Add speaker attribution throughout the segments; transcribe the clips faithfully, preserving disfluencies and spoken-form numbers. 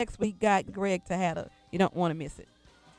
Speaker 1: Next week, got Greg Tejada. You don't want to miss it.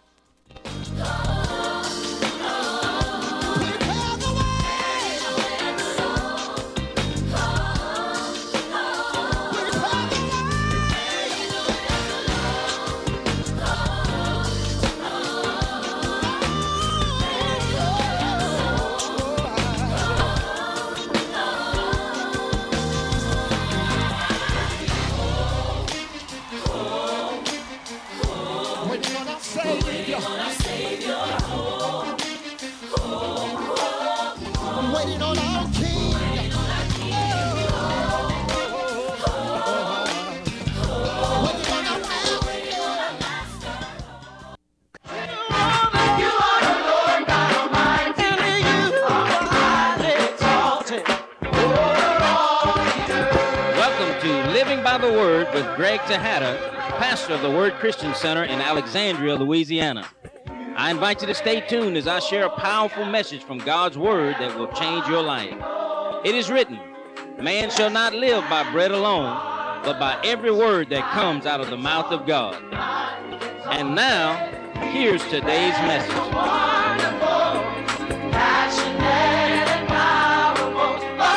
Speaker 2: By the Word with Greg Tejada, pastor of the Word Christian Center in Alexandria, Louisiana. I invite you to stay tuned as I share a powerful message from God's Word that will change your life. It is written, man shall not live by bread alone, but by every word that comes out of the mouth of God. And now, here's today's message. Wonderful, passionate, and powerful.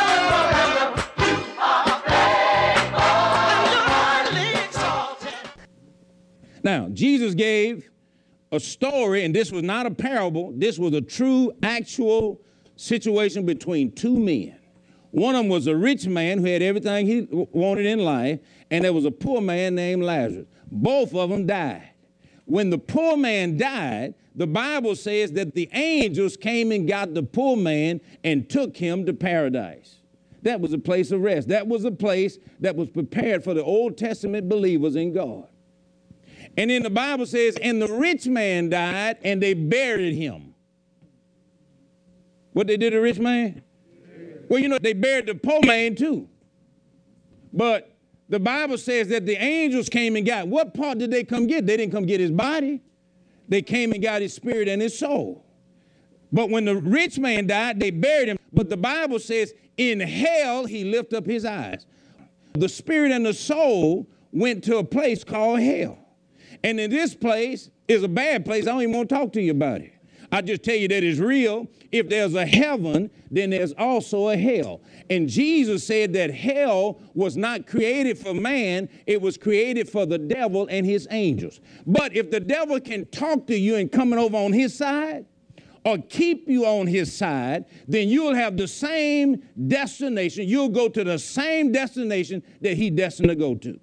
Speaker 3: Now, Jesus gave a story, and this was not a parable. This was a true, actual situation between two men. One of them was a rich man who had everything he wanted in life, and there was a poor man named Lazarus. Both of them died. When the poor man died, the Bible says that the angels came and got the poor man and took him to paradise. That was a place of rest. That was a place that was prepared for the Old Testament believers in God. And then the Bible says, and the rich man died, and they buried him. What they did to the rich man? Well, you know, they buried the poor man too. But the Bible says that the angels came and got, what part did they come get? They didn't come get his body. They came and got his spirit and his soul. But when the rich man died, they buried him. But the Bible says, in hell, he lifted up his eyes. The spirit and the soul went to a place called hell. And in this place is a bad place. I don't even want to talk to you about it. I just tell you that it's real. If there's a heaven, then there's also a hell. And Jesus said that hell was not created for man. It was created for the devil and his angels. But if the devil can talk to you and coming over on his side or keep you on his side, then you'll have the same destination. You'll go to the same destination that he destined to go to.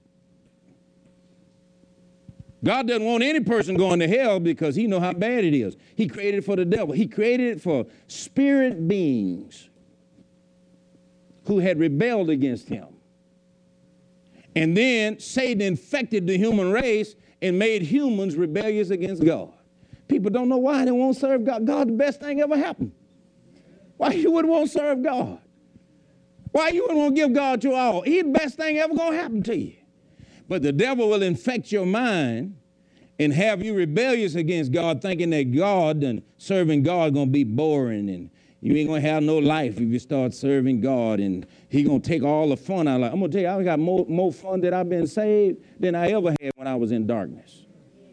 Speaker 3: God doesn't want any person going to hell because he knows how bad it is. He created it for the devil. He created it for spirit beings who had rebelled against him. And then Satan infected the human race and made humans rebellious against God. People don't know why they won't serve God. God, the best thing ever happened. Why you wouldn't want to serve God? Why you wouldn't want to give God your all? He's the best thing ever going to happen to you. But the devil will infect your mind and have you rebellious against God, thinking that God and serving God is going to be boring and you ain't going to have no life if you start serving God, and he going to take all the fun out of life. I'm going to tell you, I got more, more fun that I've been saved than I ever had when I was in darkness.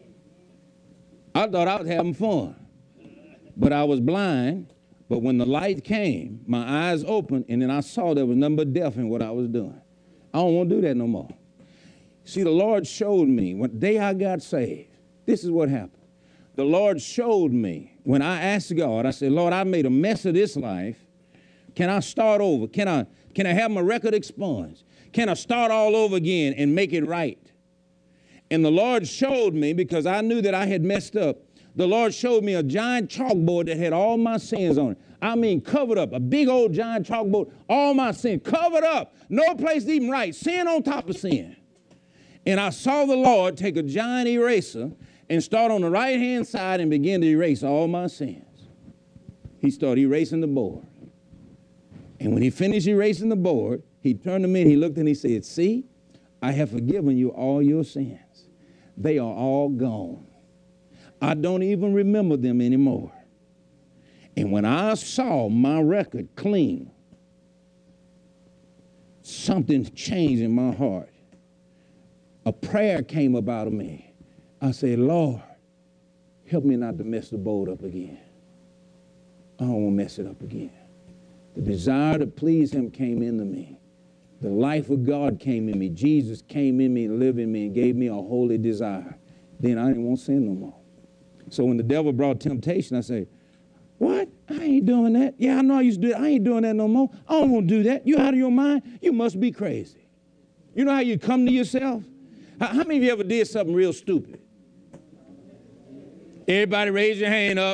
Speaker 3: I thought I was having fun, but I was blind. But when the light came, my eyes opened, and then I saw there was nothing but death in what I was doing. I don't want to do that no more. See, the Lord showed me, when the day I got saved, this is what happened. The Lord showed me, when I asked God, I said, Lord, I made a mess of this life. Can I start over? Can I, can I have my record expunged? Can I start all over again and make it right? And the Lord showed me, because I knew that I had messed up, the Lord showed me a giant chalkboard that had all my sins on it. I mean, covered up, a big old giant chalkboard, all my sins, covered up, no place to even write, sin on top of sin. And I saw the Lord take a giant eraser and start on the right-hand side and begin to erase all my sins. He started erasing the board. And when he finished erasing the board, he turned to me and he looked and he said, see, I have forgiven you all your sins. They are all gone. I don't even remember them anymore. And when I saw my record clean, something changed in my heart. a prayer came up out of me. I said, Lord, help me not to mess the boat up again. I don't want to mess it up again. The desire to please him came into me. The life of God came in me. Jesus came in me and lived in me and gave me a holy desire. Then I didn't want to sin no more. So when the devil brought temptation, I said, what? I ain't doing that. Yeah, I know I used to do it. I ain't doing that no more. I don't want to do that. You out of your mind? You must be crazy. You know how you come to yourself? How, how many of you ever did something real stupid? Everybody raise your hand up.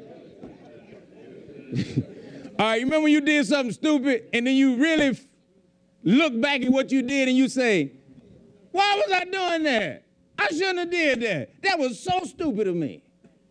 Speaker 3: All right, you remember when you did something stupid and then you really f- look back at what you did and you say, why was I doing that? I shouldn't have did that. That was so stupid of me.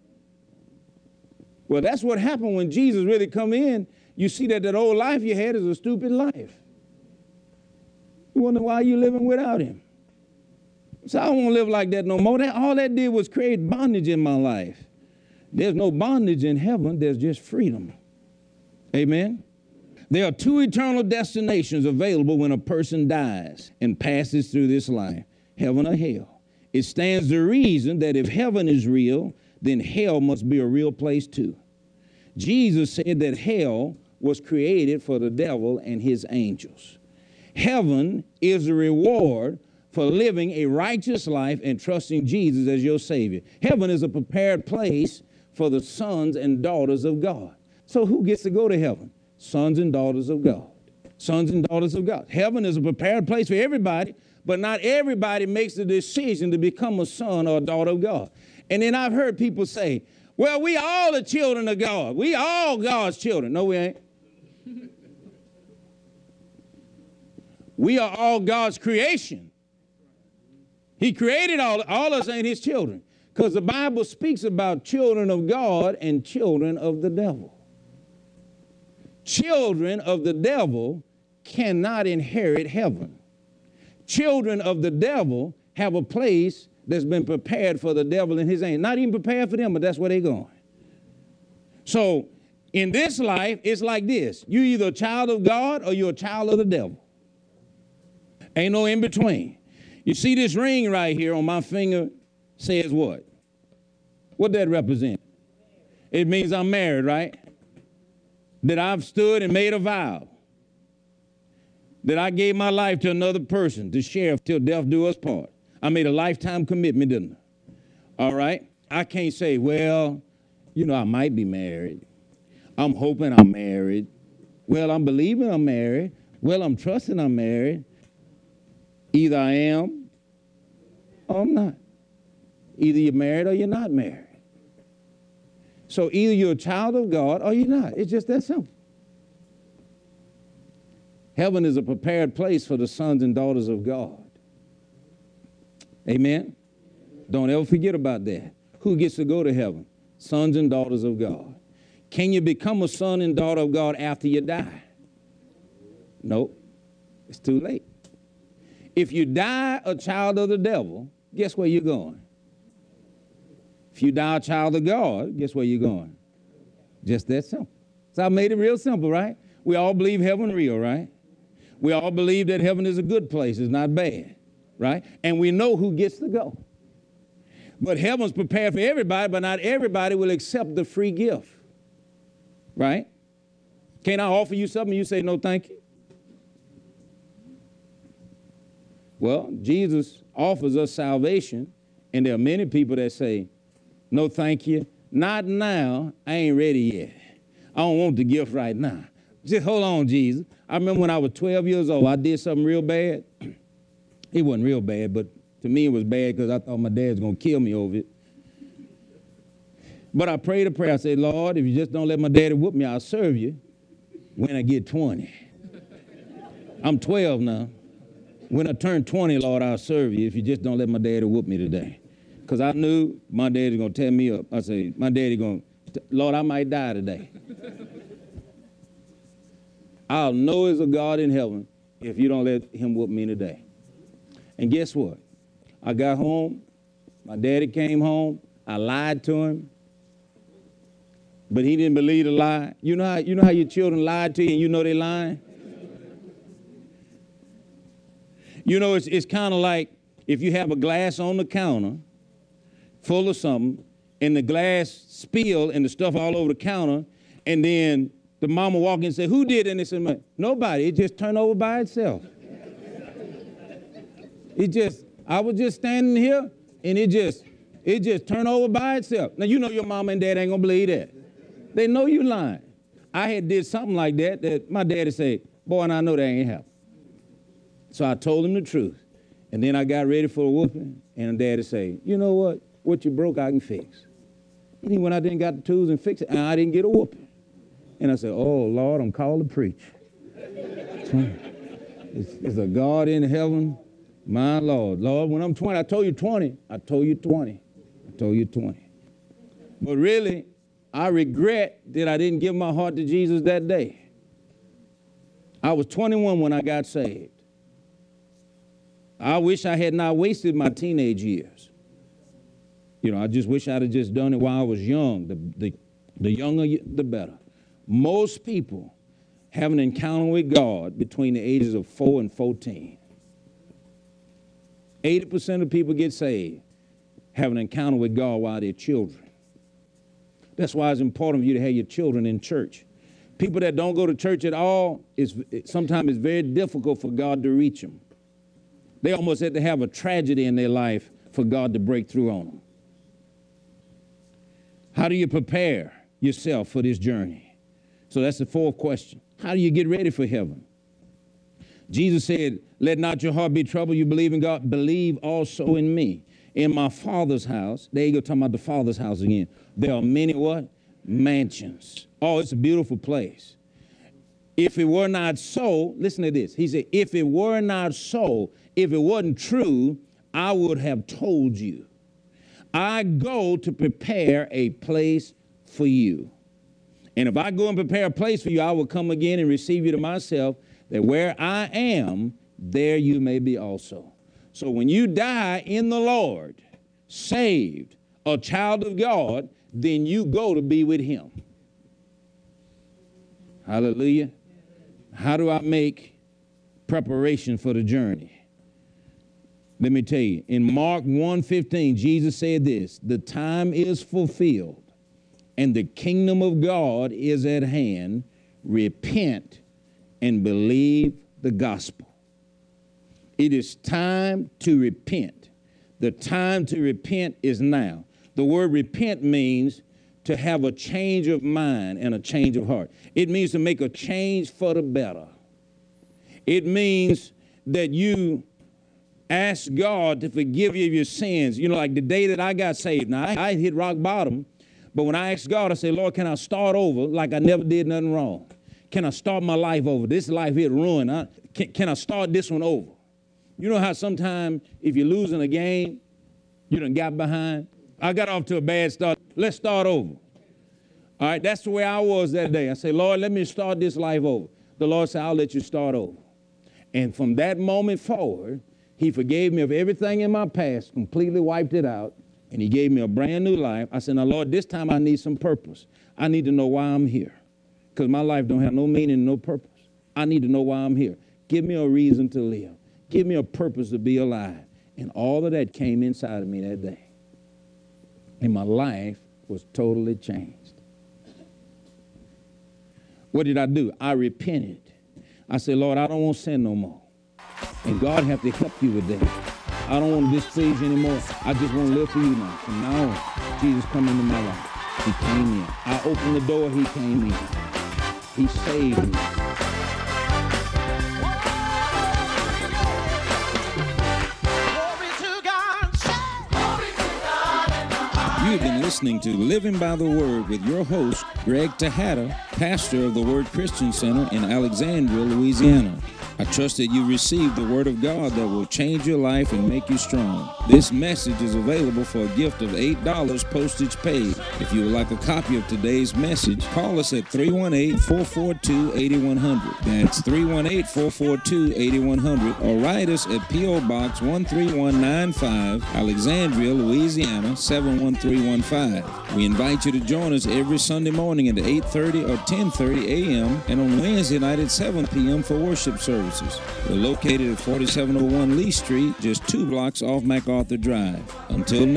Speaker 3: Well, that's what happened when Jesus really come in. You see that that old life you had is a stupid life. You wonder why you're living without him. So I don't want to live like that no more. That, all that did was create bondage in my life. There's no bondage in heaven. There's just freedom. Amen. There are two eternal destinations available when a person dies and passes through this life, heaven or hell. It stands to reason that if heaven is real, then hell must be a real place too. Jesus said that hell was created for the devil and his angels. Heaven is a reward for living a righteous life and trusting Jesus as your Savior. Heaven is a prepared place for the sons and daughters of God. So who gets to go to heaven? Sons and daughters of God. Sons and daughters of God. Heaven is a prepared place for everybody, but not everybody makes the decision to become a son or a daughter of God. And then I've heard people say, well, we all the children of God. We all God's children. No, we ain't. We are all God's creation. He created all, all of us ain't his children. Because the Bible speaks about children of God and children of the devil. Children of the devil cannot inherit heaven. Children of the devil have a place that's been prepared for the devil and his angels. Not even prepared for them, but that's where they're going. So in this life, it's like this. You're either a child of God or you're a child of the devil. Ain't no in between. You see this ring right here on my finger says what? What that represent? It means I'm married, right? That I've stood and made a vow. That I gave my life to another person to share till death do us part. I made a lifetime commitment, didn't I? All right? I can't say, well, you know, I might be married. I'm hoping I'm married. Well, I'm believing I'm married. Well, I'm trusting I'm married. Either I am or I'm not. Either you're married or you're not married. So either you're a child of God or you're not. It's just that simple. Heaven is a prepared place for the sons and daughters of God. Amen? Don't ever forget about that. Who gets to go to heaven? Sons and daughters of God. Can you become a son and daughter of God after you die? Nope. It's too late. If you die a child of the devil, guess where you're going? If you die a child of God, guess where you're going? Just that simple. So I made it real simple, right? We all believe heaven real, right? We all believe that heaven is a good place. It's not bad, right? And we know who gets to go. But heaven's prepared for everybody, but not everybody will accept the free gift, right? Can I offer you something and you say, no, thank you? Well, Jesus offers us salvation, and there are many people that say, no, thank you. Not now. I ain't ready yet. I don't want the gift right now. Just hold on, Jesus. I remember when I was twelve years old, I did something real bad. It wasn't real bad, but to me it was bad because I thought my dad was going to kill me over it. But I prayed a prayer. I said, Lord, if you just don't let my daddy whoop me, I'll serve you when I get twenty. I'm twelve now. When I turn twenty, Lord, I'll serve you if you just don't let my daddy whoop me today. Because I knew my daddy was going to tear me up. I said, my daddy going to, Lord, I might die today. I'll know there's a God in heaven if you don't let him whoop me today. And guess what? I got home. My daddy came home. I lied to him. But he didn't believe the lie. You know how, you know how your children lied to you and you know they're lying? You know, it's, it's kind of like if you have a glass on the counter full of something, and the glass spill and the stuff all over the counter, and then the mama walk in and say, who did it? And they said, nobody. It just turned over by itself. It just, I was just standing here, and it just, it just turned over by itself. Now, you know your mama and dad ain't gonna believe that. They know you lying. I had did something like that, that my daddy said, boy, and I know that ain't happened. So I told him the truth. And then I got ready for a whooping, and daddy said, you know what? What you broke, I can fix. And he went out there and got the tools and fixed it, and I didn't get a whooping. And I said, oh, Lord, I'm called to preach. It's, it's a God in heaven, my Lord. Lord, when I'm twenty, I told you twenty. I told you twenty. I told you twenty. But really, I regret that I didn't give my heart to Jesus that day. I was twenty-one when I got saved. I wish I had not wasted my teenage years. You know, I just wish I'd have just done it while I was young. The, the, the younger, the better. Most people have an encounter with God between the ages of four and fourteen. eighty percent of people get saved, have an encounter with God while they're children. That's why it's important for you to have your children in church. People that don't go to church at all, it's, it, sometimes it's very difficult for God to reach them. They almost have to have a tragedy in their life for God to break through on them. How do you prepare yourself for this journey? So that's the fourth question. How do you get ready for heaven? Jesus said, let not your heart be troubled. You believe in God. Believe also in me. In my Father's house, there you go, talking about the Father's house again. There are many what? Mansions. Oh, it's a beautiful place. If it were not so, listen to this. He said, if it were not so, if it wasn't true, I would have told you. I go to prepare a place for you. And if I go and prepare a place for you, I will come again and receive you to myself, that where I am, there you may be also. So when you die in the Lord, saved, a child of God, then you go to be with him. Hallelujah. How do I make preparation for the journey? Let me tell you, in Mark one fifteen, Jesus said this, the time is fulfilled and the kingdom of God is at hand. Repent and believe the gospel. It is time to repent. The time to repent is now. The word repent means to have a change of mind and a change of heart. It means to make a change for the better. It means that you ask God to forgive you of your sins. You know, like the day that I got saved. Now, I, I hit rock bottom, but when I asked God, I said, Lord, can I start over like I never did nothing wrong? Can I start my life over? This life here ruined. I, can, can I start this one over? You know how sometimes if you're losing a game, you done got behind? I got off to a bad start. Let's start over. All right, that's the way I was that day. I said, Lord, let me start this life over. The Lord said, I'll let you start over. And from that moment forward, he forgave me of everything in my past, completely wiped it out, and he gave me a brand new life. I said, now, Lord, this time I need some purpose. I need to know why I'm here, because my life don't have no meaning, no purpose. I need to know why I'm here. Give me a reason to live. Give me a purpose to be alive. And all of that came inside of me that day. And my life was totally changed. What did I do? I repented. I said, Lord, I don't want to sin no more. And God have to help you with that. I don't want to displease you anymore. I just want to live for you now. From now on, Jesus come into my life. He came in. I opened the door, he came in. He saved me.
Speaker 4: You've been listening to Living by the Word with your host, Greg Tejada, pastor of the Word Christian Center in Alexandria, Louisiana. I trust that you received the Word of God that will change your life and make you strong. This message is available for a gift of eight dollars postage paid. If you would like a copy of today's message, call us at three one eight, four four two, eight one zero zero. That's three one eight, four four two, eight one zero zero. Or write us at P O Box one three one nine five, Alexandria, Louisiana, seven one three one five. We invite you to join us every Sunday morning at eight thirty or ten thirty a m and on Wednesday night at seven p m for worship service. services. We're located at forty-seven oh one Lee Street, just two blocks off MacArthur Drive. Until next